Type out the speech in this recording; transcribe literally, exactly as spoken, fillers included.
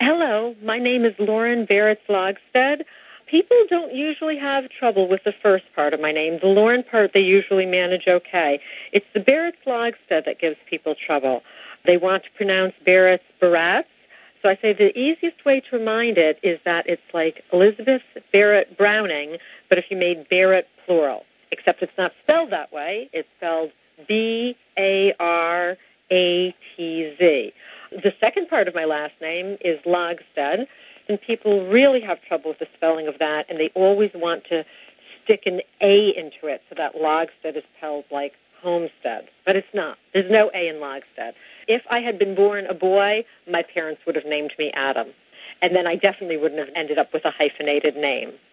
Hello, my name is Lauren Barrett-Logstead. People don't usually have trouble with the first part of my name. The Lauren part they usually manage okay. It's the Barrett-Logstead that gives people trouble. They want to pronounce Barrett's Barrett's. So I say the easiest way to remind it is that it's like Elizabeth Barrett Browning, but if you made Barrett plural, except it's not spelled that way. It's spelled B A R A T Z. The second part of my last name is Logstead, and people really have trouble with the spelling of that, and they always want to stick an A into it so that Logstead is spelled like Homestead, but it's not. There's no A in Logstead. If I had been born a boy, my parents would have named me Adam, and then I definitely wouldn't have ended up with a hyphenated name.